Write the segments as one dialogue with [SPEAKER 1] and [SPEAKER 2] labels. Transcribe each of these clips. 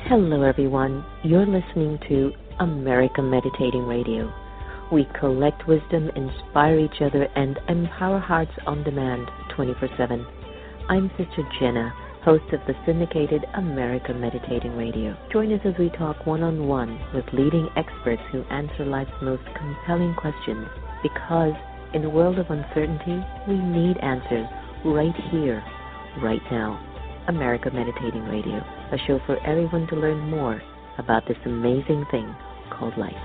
[SPEAKER 1] Hello, everyone. You're listening to America Meditating Radio. We collect wisdom, inspire each other, and empower hearts on demand 24/7. I'm Sister Jenna, host of the syndicated America Meditating Radio. Join us as we talk one-on-one with leading experts who answer life's most compelling questions. Because in a world of uncertainty, we need answers right here, right now. America Meditating Radio, a show for everyone to learn more about this amazing thing called life.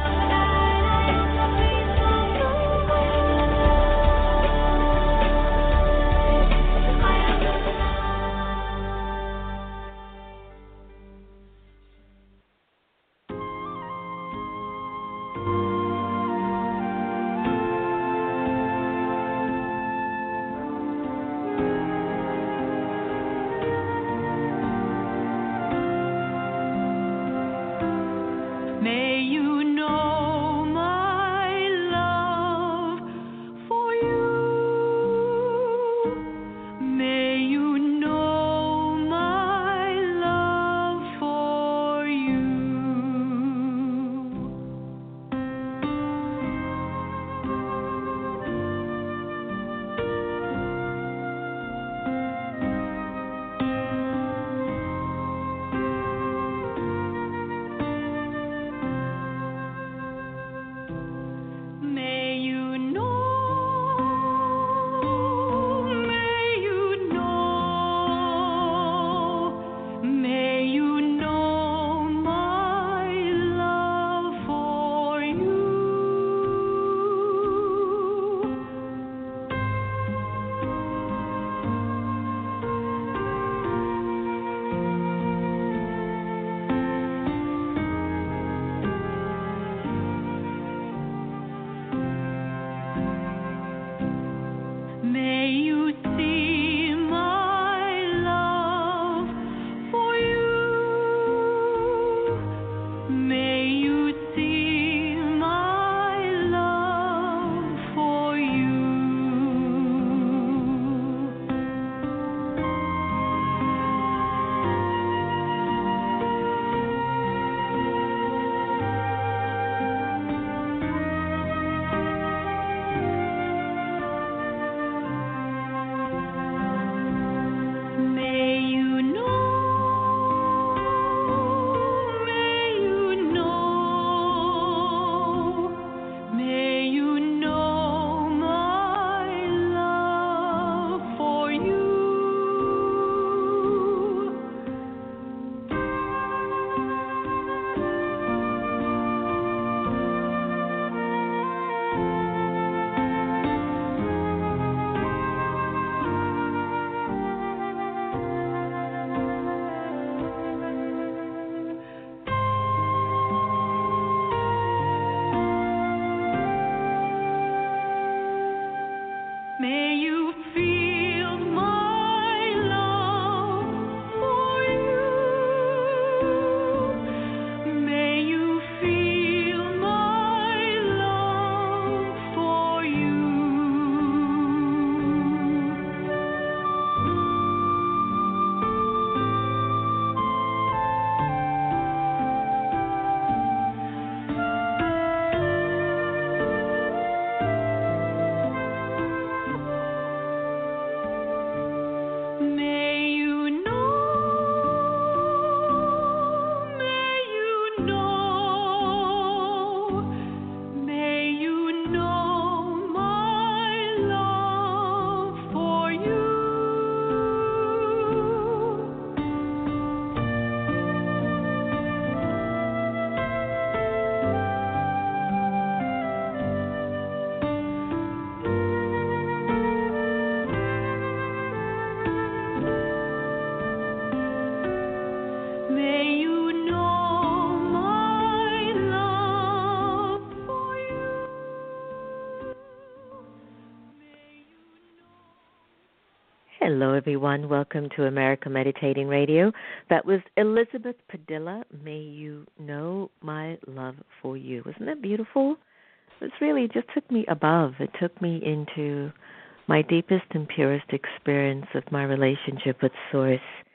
[SPEAKER 1] Hello, everyone. Welcome to America Meditating Radio. That was Elizabeth Padilla, May You Know My Love for You. Wasn't that beautiful? It really just took me above. It took me into my deepest and purest experience of my relationship with Source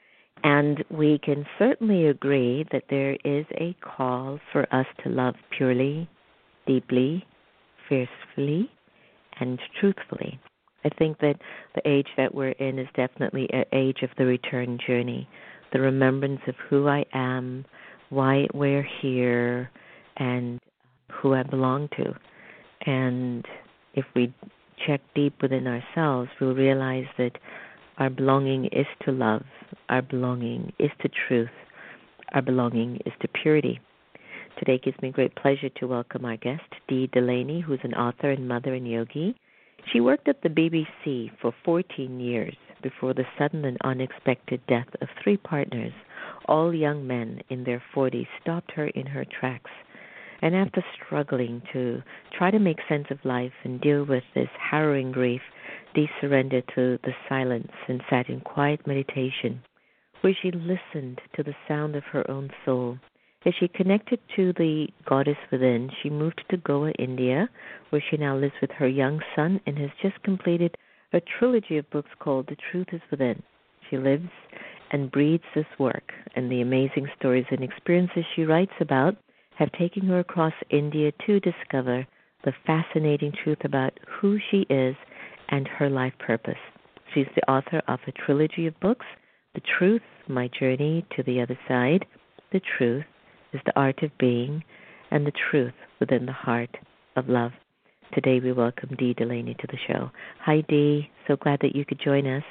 [SPEAKER 1] And we can certainly agree that there is a call for us to love purely, deeply, fiercely, and truthfully. I think that the age that we're in is definitely an age of the return journey, the remembrance of who I am, why we're here, and who I belong to. And if we check deep within ourselves, we'll realize that our belonging is to love, our belonging is to truth, our belonging is to purity. Today it gives me great pleasure to welcome our guest, Dee Delaney, who's an author and mother and yogi. She worked at the BBC for 14 years before the sudden and unexpected death of 3 partners, all young men in their 40s, stopped her in her tracks. And after struggling to try to make sense of life and deal with this harrowing grief, Dee surrendered to the silence and sat in quiet meditation, where she listened to the sound of her own soul. As she connected to the goddess within, she moved to Goa, India, where she now lives with her young son and has just completed a trilogy of books called The Truth is Within. She lives and breathes this work, and the amazing stories and experiences she writes about have taken her across India to discover the fascinating truth about who she is and her life purpose. She's the author of a trilogy of books, The Truth, My Journey to the Other Side, The Truth is the Art of Being, and The Truth Within the Heart of Love. Today we welcome Dee Delaney to the show. Hi, Dee. So glad that you could join us.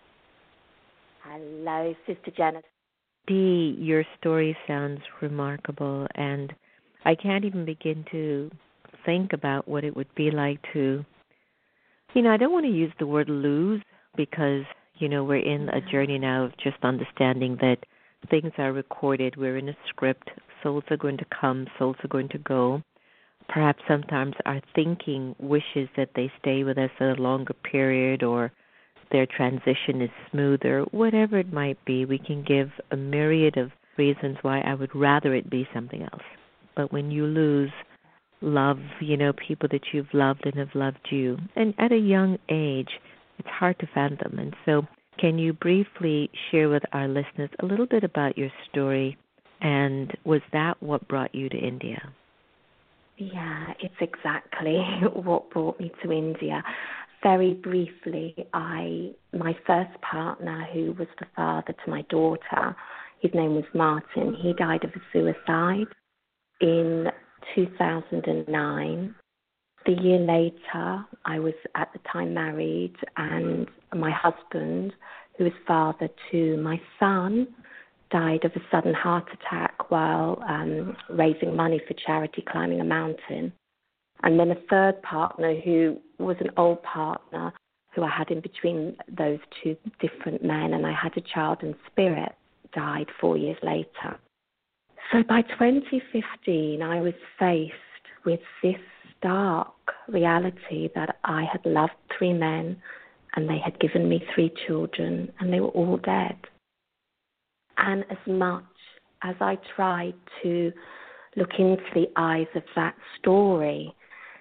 [SPEAKER 2] Hello, Sister Janet.
[SPEAKER 1] Dee, your story sounds remarkable, and I can't even begin to think about what it would be like to, I don't want to use the word lose because, we're in a journey now of just understanding that things are recorded. We're in a script. Souls are going to come. Souls are going to go. Perhaps sometimes our thinking wishes that they stay with us a longer period or their transition is smoother, whatever it might be. We can give a myriad of reasons why I would rather it be something else. But when you lose love, people that you've loved and have loved you, and at a young age, it's hard to fathom. And so can you briefly share with our listeners a little bit about your story, and was that what brought you to India?
[SPEAKER 2] Yeah, it's exactly what brought me to India. Very briefly, my first partner, who was the father to my daughter, his name was Martin. He died of a suicide in 2009. The year later, I was at the time married, and my husband, who is father to my son, died of a sudden heart attack while raising money for charity, climbing a mountain. And then a third partner, who was an old partner, who I had in between those 2 different men, and I had a child in spirit, died 4 years later. So by 2015, I was faced with this stark reality that I had loved 3 men, and they had given me 3 children, and they were all dead. And as much as I tried to look into the eyes of that story,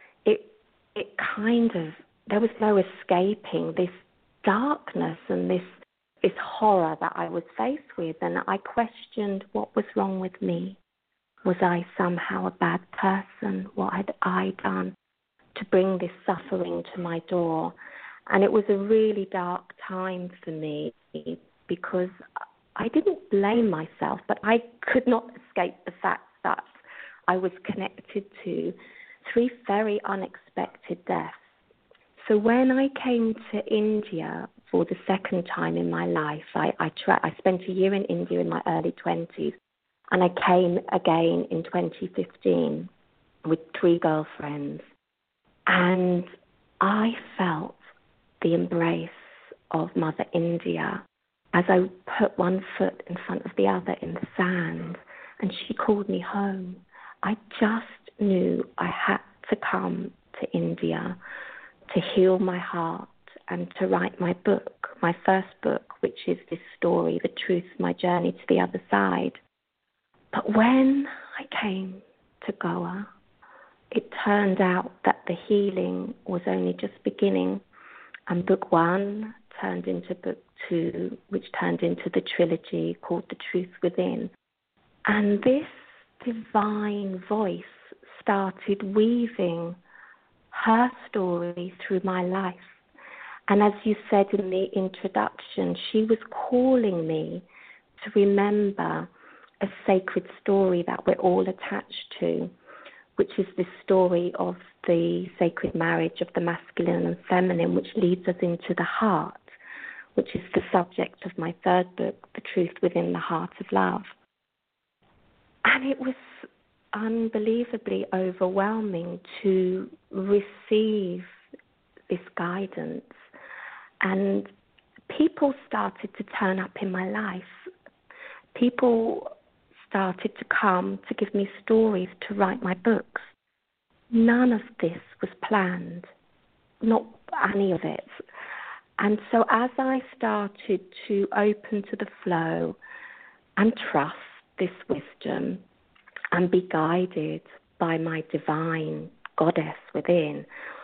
[SPEAKER 2] it kind of, there was no escaping this darkness and this horror that I was faced with. And I questioned what was wrong with me. Was I somehow a bad person? What had I done to bring this suffering to my door? And it was a really dark time for me because I didn't blame myself, but I could not escape the fact that I was connected to 3 very unexpected deaths. So when I came to India for the second time in my life, I spent a year in India in my early 20s, and I came again in 2015 with 3 girlfriends. And I felt the embrace of Mother India as I put one foot in front of the other in the sand, and she called me home. I just knew I had to come to India to heal my heart and to write my book, my first book, which is this story, The Truth, My Journey to the Other Side. But when I came to Goa, it turned out that the healing was only just beginning, and book 1 turned into book which turned into the trilogy called The Truth Within. And this divine voice started weaving her story through my life. And as you said in the introduction, she was calling me to remember a sacred story that we're all attached to, which is the story of the sacred marriage of the masculine and feminine, which leads us into the heart, which is the subject of my third book, The Truth Within the Heart of Love. And it was unbelievably overwhelming to receive this guidance. And people started to turn up in my life. People started to come to give me stories to write my books. None of this was planned, not any of it. And so as I started to open to the flow and trust this wisdom and be guided by my divine goddess within,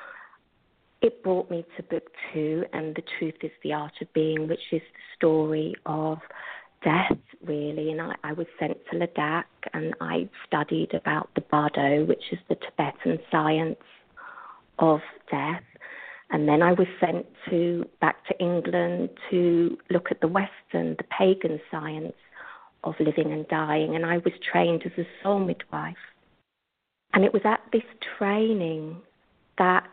[SPEAKER 2] it brought me to book 2, and The Truth is the Art of Being, which is the story of death, really. And I was sent to Ladakh, and I studied about the Bardo, which is the Tibetan science of death. And then I was sent back to England to look at the Western, the pagan science of living and dying. And I was trained as a soul midwife. And it was at this training that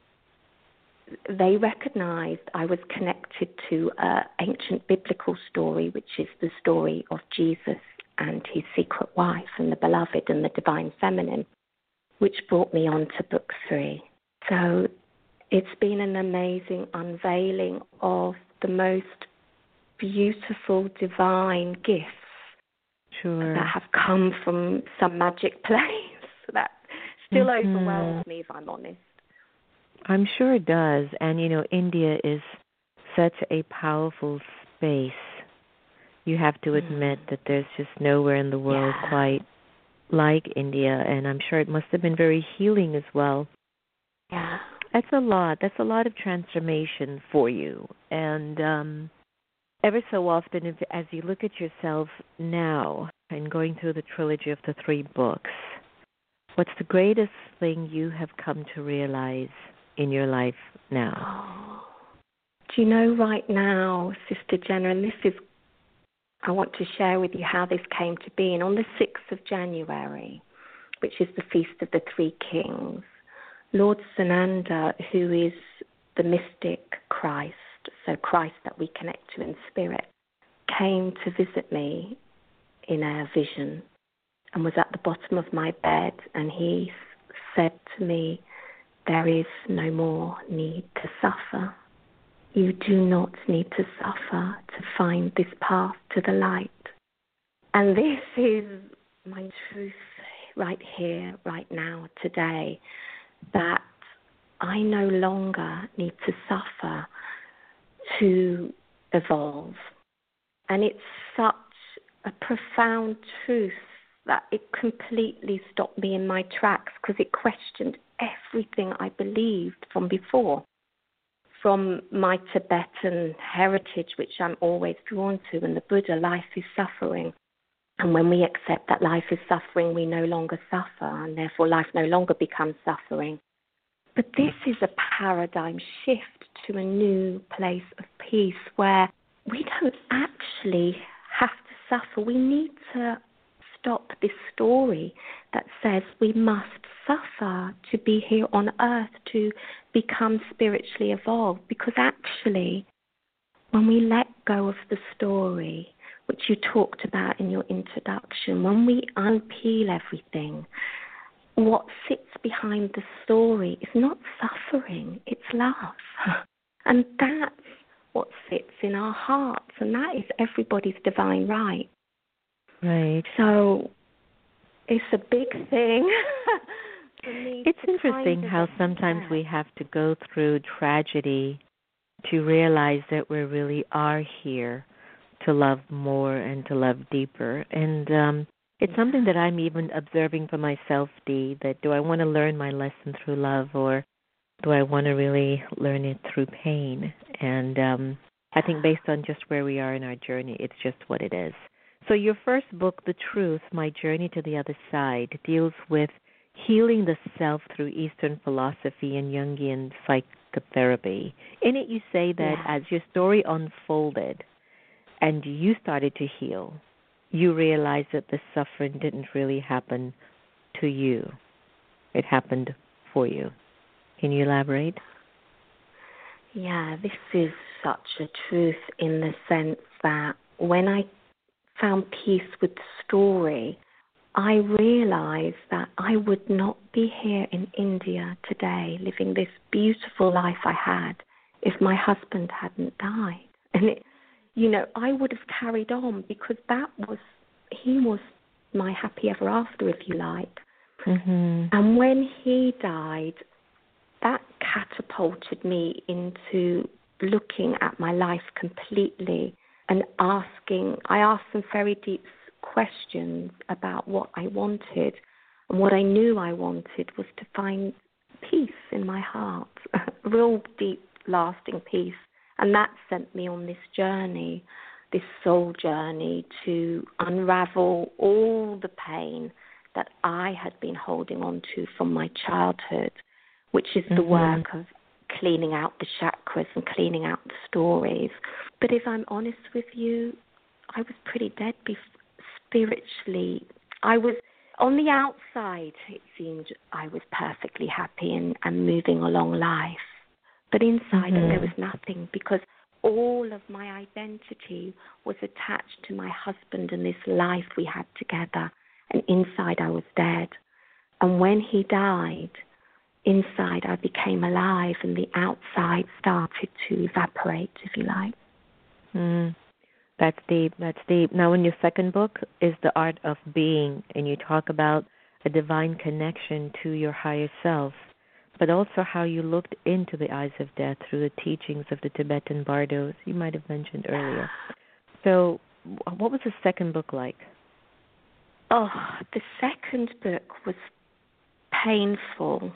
[SPEAKER 2] they recognized I was connected to an ancient biblical story, which is the story of Jesus and his secret wife and the beloved and the divine feminine, which brought me on to book 3. So it's been an amazing unveiling of the most beautiful divine gifts that have come from some magic place that still overwhelms me, if I'm honest.
[SPEAKER 1] I'm sure it does. And, India is such a powerful space. You have to admit that there's just nowhere in the world quite like India. And I'm sure it must have been very healing as well.
[SPEAKER 2] Yeah.
[SPEAKER 1] That's a lot. That's a lot of transformation for you. And ever so often, as you look at yourself now and going through the trilogy of the 3 books, what's the greatest thing you have come to realize in your life now?
[SPEAKER 2] Do you know right now, Sister Jenna, and I want to share with you how this came to be. And on the 6th of January, which is the Feast of the 3 Kings, Lord Sananda, who is the mystic Christ, so Christ that we connect to in spirit, came to visit me in a vision and was at the bottom of my bed, and he said to me, "There is no more need to suffer. You do not need to suffer to find this path to the light." And this is my truth right here, right now, today, that I no longer need to suffer to evolve. And it's such a profound truth that it completely stopped me in my tracks, because it questioned everything I believed from before, from my Tibetan heritage, which I'm always drawn to, and the Buddha, life is suffering. And when we accept that life is suffering, we no longer suffer, and therefore life no longer becomes suffering. But this is a paradigm shift to a new place of peace where we don't actually have to suffer. We need to stop this story that says we must suffer to be here on earth, to become spiritually evolved. Because actually, when we let go of the story, which you talked about in your introduction, when we unpeel everything, what sits behind the story is not suffering, it's love. And that's what sits in our hearts, and that is everybody's divine right.
[SPEAKER 1] Right.
[SPEAKER 2] So it's a big thing for me.
[SPEAKER 1] It's interesting how sometimes we have to go through tragedy to realize that we really are here to love more and to love deeper. And it's something that I'm even observing for myself, Dee, that do I want to learn my lesson through love, or do I want to really learn it through pain? And I think based on just where we are in our journey, it's just what it is. So your first book, The Truth, My Journey to the Other Side, deals with healing the self through Eastern philosophy and Jungian psychotherapy. In it, you say that as your story unfolded and you started to heal, you realized that the suffering didn't really happen to you. It happened for you. Can you elaborate?
[SPEAKER 2] Yeah, this is such a truth in the sense that when I found peace with the story, I realized that I would not be here in India today living this beautiful life I had if my husband hadn't died. And I would have carried on because he was my happy ever after, if you like. Mm-hmm. And when he died, that catapulted me into looking at my life completely and I asked some very deep questions about what I wanted. And what I knew I wanted was to find peace in my heart, real deep, lasting peace. And that sent me on this journey, this soul journey, to unravel all the pain that I had been holding on to from my childhood, which is the work of cleaning out the chakras and cleaning out the stories. But if I'm honest with you, I was pretty dead spiritually. I was, on the outside, it seemed I was perfectly happy and moving along life. But inside there was nothing, because all of my identity was attached to my husband and this life we had together. And inside I was dead. And when he died, inside I became alive and the outside started to evaporate, if you like.
[SPEAKER 1] That's deep. That's deep. Now, in your second book is The Art of Being, and you talk about a divine connection to your higher self, but also how you looked into the eyes of death through the teachings of the Tibetan bardos you might have mentioned earlier. So what was the second book like?
[SPEAKER 2] Oh, the second book was painful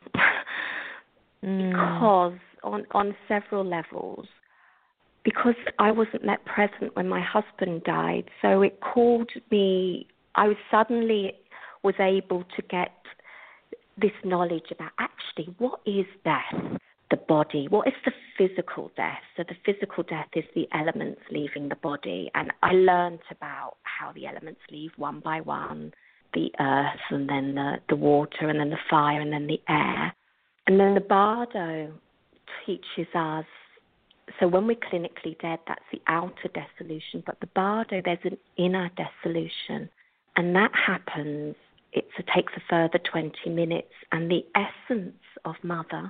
[SPEAKER 2] because on several levels. Because I wasn't that present when my husband died, so it called me, I suddenly was able to get this knowledge about actually what is death, the body, what is the physical death. So the physical death is the elements leaving the body, and I learned about how the elements leave one by one, the earth and then the water and then the fire and then the air. And then the bardo teaches us, so when we're clinically dead, that's the outer dissolution, but the bardo, there's an inner dissolution, and that happens, it takes a further 20 minutes, and the essence of mother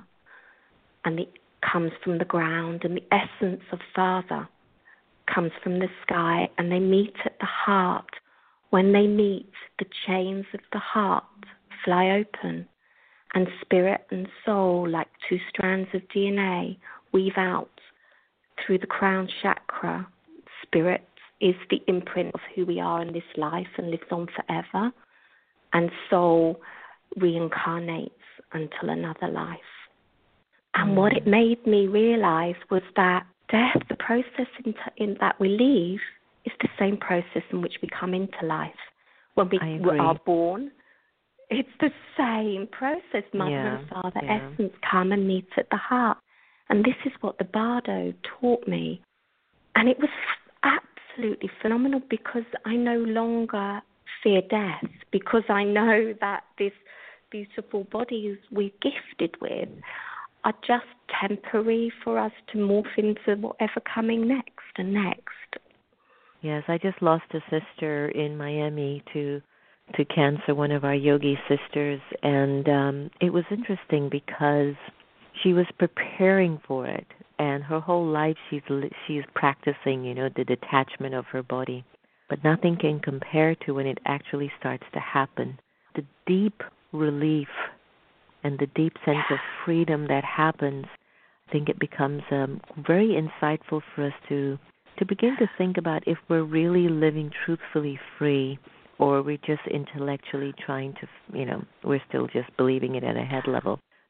[SPEAKER 2] comes from the ground, and the essence of father comes from the sky, and they meet at the heart. When they meet, the chains of the heart fly open, and spirit and soul, like two strands of DNA, weave out through the crown chakra. Spirit is the imprint of who we are in this life and lives on forever, and soul reincarnates until another life. And what it made me realize was that death, the process in that we leave, is the same process in which we come into life. When we are born, it's the same process. Mother and father essence come and meet at the heart. And this is what the bardo taught me. And it was absolutely phenomenal, because I no longer fear death, because I know that this beautiful bodies we're gifted with are just temporary for us to morph into whatever coming next and next.
[SPEAKER 1] Yes, I just lost a sister in Miami to cancer, one of our yogi sisters, and it was interesting because she was preparing for it, and her whole life she's practicing, the detachment of her body. But nothing can compare to when it actually starts to happen. The deep relief and the deep sense of freedom that happens, I think it becomes very insightful for us to begin to think about if we're really living truthfully free, or we're just intellectually trying to, we're still just believing it at a head level.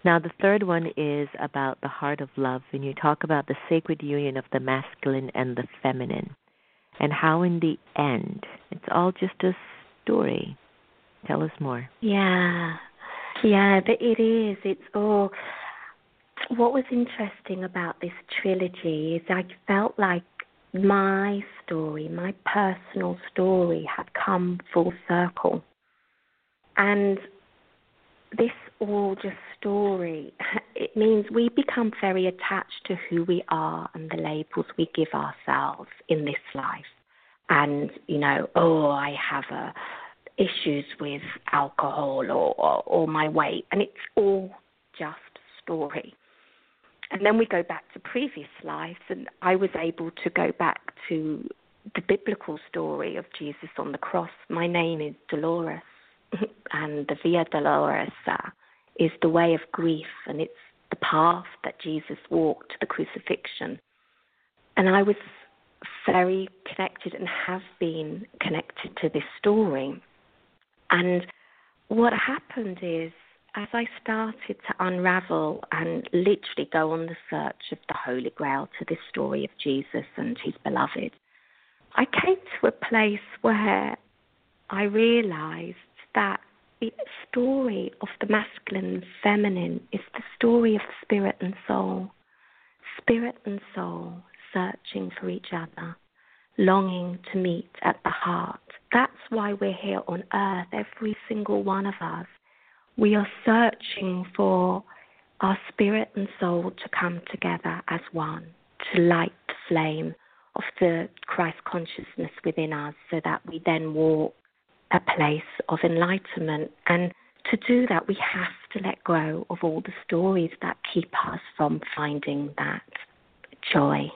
[SPEAKER 1] Now, the third one is about the heart of love, and you talk about the sacred union of the masculine and the feminine, and how in the end, it's all just a story. Tell us more.
[SPEAKER 2] Yeah, it is. It's all. What was interesting about this trilogy is I felt like my story, my personal story, had come full circle. And this all just story, it means we become very attached to who we are and the labels we give ourselves in this life. And, I have issues with alcohol or my weight, and it's all just story. And then we go back to previous lives, and I was able to go back to the biblical story of Jesus on the cross. My name is Dolores, and the Via Dolorosa is the way of grief, and it's the path that Jesus walked to the crucifixion. And I was very connected and have been connected to this story. And what happened is, as I started to unravel and literally go on the search of the Holy Grail to this story of Jesus and his beloved, I came to a place where I realized that the story of the masculine and feminine is the story of spirit and soul searching for each other, longing to meet at the heart. That's why we're here on earth, every single one of us. We are searching for our spirit and soul to come together as one, to light the flame of the Christ consciousness within us so that we then walk a place of enlightenment. And to do that, we have to let go of all the stories that keep us from finding that joy.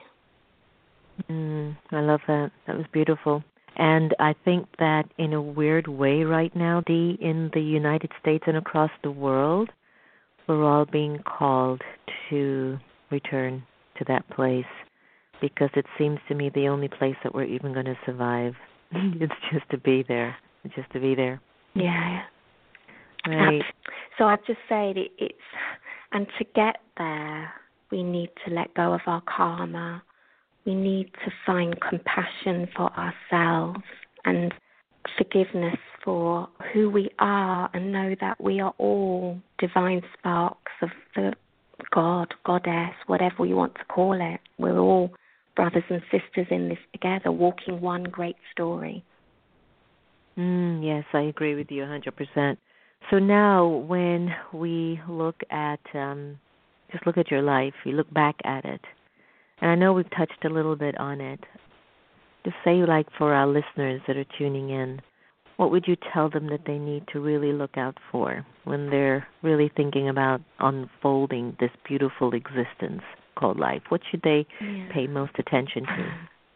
[SPEAKER 1] I love that. That was beautiful. And I think that in a weird way right now, Dee, in the United States and across the world, we're all being called to return to that place, because it seems to me the only place that we're even going to survive. It's just to be there. It's just to be there.
[SPEAKER 2] Yeah.
[SPEAKER 1] Right.
[SPEAKER 2] So I've just said and to get there, we need to let go of our karma. We need to find compassion for ourselves and forgiveness for who we are, and know that we are all divine sparks of the God, goddess, whatever you want to call it. We're all brothers and sisters in this together, walking one great story.
[SPEAKER 1] Yes, I agree with you 100%. So now when we look at, just look at your life, you look back at it, and I know we've touched a little bit on it. Just say, like, for our listeners that are tuning in, what would you tell them that they need to really look out for when they're really thinking about unfolding this beautiful existence called life? What should they pay most attention to?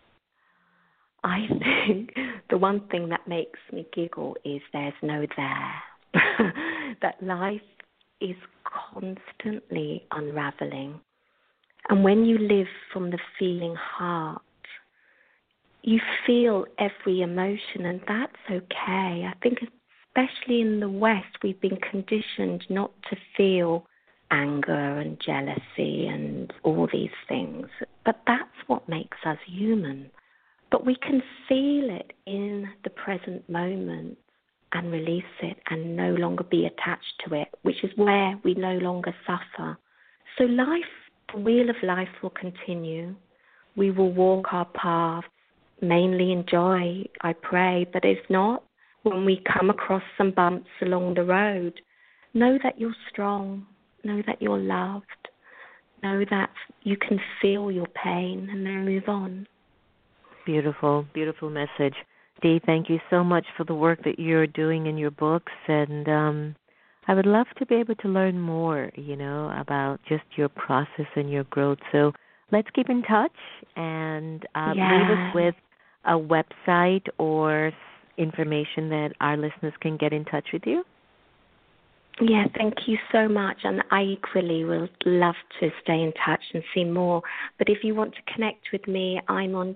[SPEAKER 2] I think the one thing that makes me giggle is there's no there. That life is constantly unraveling. And when you live from the feeling heart, you feel every emotion, and that's okay. I think especially in the West, we've been conditioned not to feel anger and jealousy and all these things. But that's what makes us human. But we can feel it in the present moment and release it and no longer be attached to it, which is where we no longer suffer. So life, the wheel of life will continue. We will walk our paths, mainly in joy, I pray. But if not, when we come across some bumps along the road, know that you're strong, know that you're loved, know that you can feel your pain and then move on.
[SPEAKER 1] Beautiful, beautiful message. Dee, thank you so much for the work that you're doing in your books, and I would love to be able to learn more, about just your process and your growth. So let's keep in touch, and leave us with a website or information that our listeners can get in touch with you.
[SPEAKER 2] Yeah, thank you so much. And I equally will love to stay in touch and see more. But if you want to connect with me, I'm on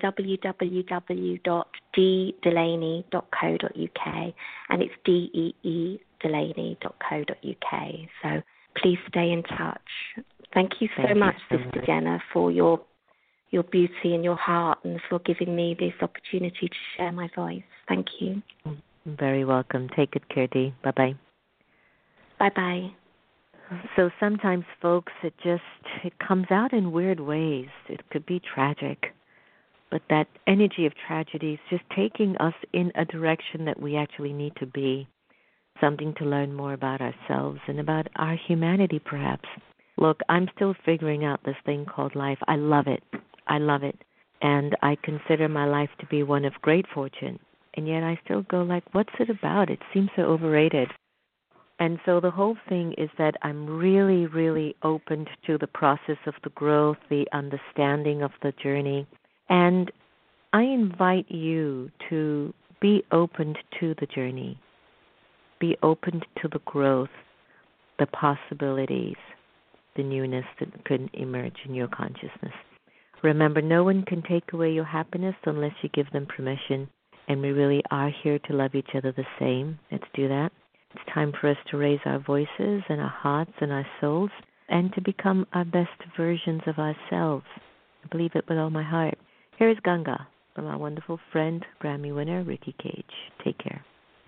[SPEAKER 2] www.deedelaney.co.uk, and it's DEE Delaney.co.uk. So please stay in touch. Thank you so much, Sister Jenna, for your beauty and your heart, and for giving me this opportunity to share my voice. Thank you.
[SPEAKER 1] Very welcome. Take good care, Dee. Bye-bye.
[SPEAKER 2] Bye-bye.
[SPEAKER 1] So sometimes, folks, it comes out in weird ways. It could be tragic, but that energy of tragedy is just taking us in a direction that we actually need to be, something to learn more about ourselves and about our humanity, perhaps. Look, I'm still figuring out this thing called life. I love it. And I consider my life to be one of great fortune. And yet I still go like, what's it about? It seems so overrated. And so the whole thing is that I'm really, really open to the process of the growth, the understanding of the journey. And I invite you to be open to the journey. Be open to the growth, the possibilities, the newness that could emerge in your consciousness. Remember, no one can take away your happiness unless you give them permission. And we really are here to love each other the same. Let's do that. It's time for us to raise our voices and our hearts and our souls and to become our best versions of ourselves. I believe it with all my heart. Here is Ganga from our wonderful friend, Grammy winner, Ricky Cage. Take care.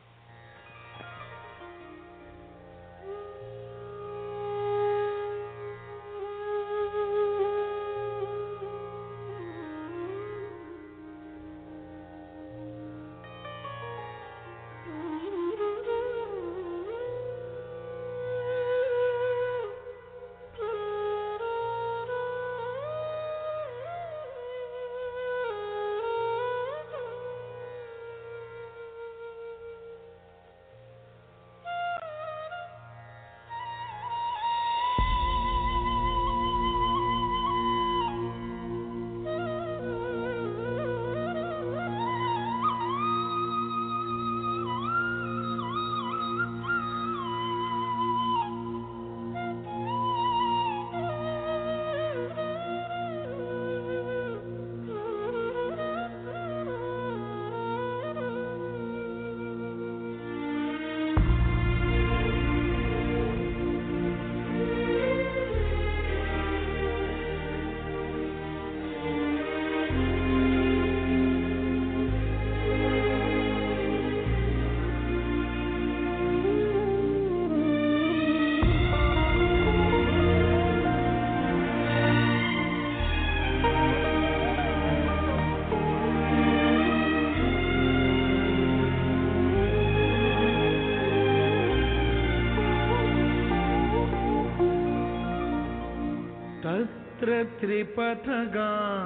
[SPEAKER 3] Tripathaga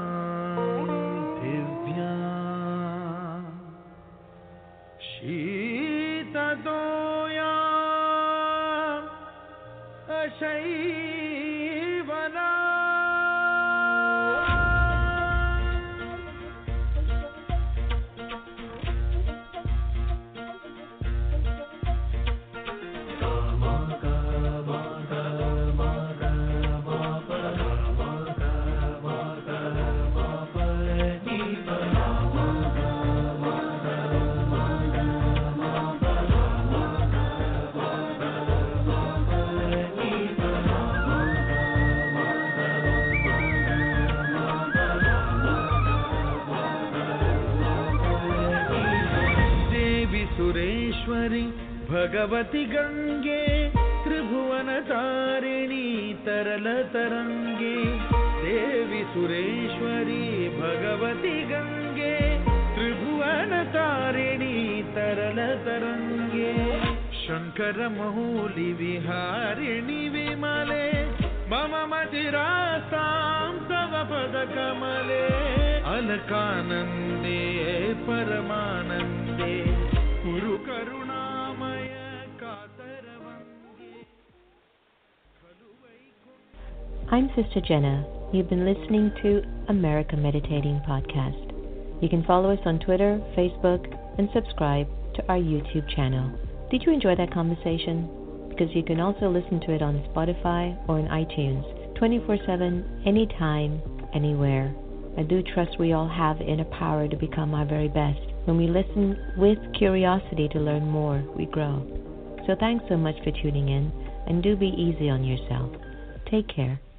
[SPEAKER 3] Divya शीतदोया अशैवना Bhagwati Gange त्रिभुवन तारिणी तरल तरंगे देवी सुरेश्वरी भगवती गंगे त्रिभुवन तारिणी तरल तरंगे शंकर मौली विहारिणी विमले मम मदिरासां तव पद कमले अलकानंदे परमानंदे कुरु करुणामय कातरवंगे.
[SPEAKER 1] I'm Sister Jenna. You've been listening to America Meditating Podcast. You can follow us on Twitter, Facebook, and subscribe to our YouTube channel. Did you enjoy that conversation? Because you can also listen to it on Spotify or in iTunes, 24/7, anytime, anywhere. I do trust we all have the inner power to become our very best. When we listen with curiosity to learn more, we grow. So thanks so much for tuning in. and do be easy on yourself. Take care.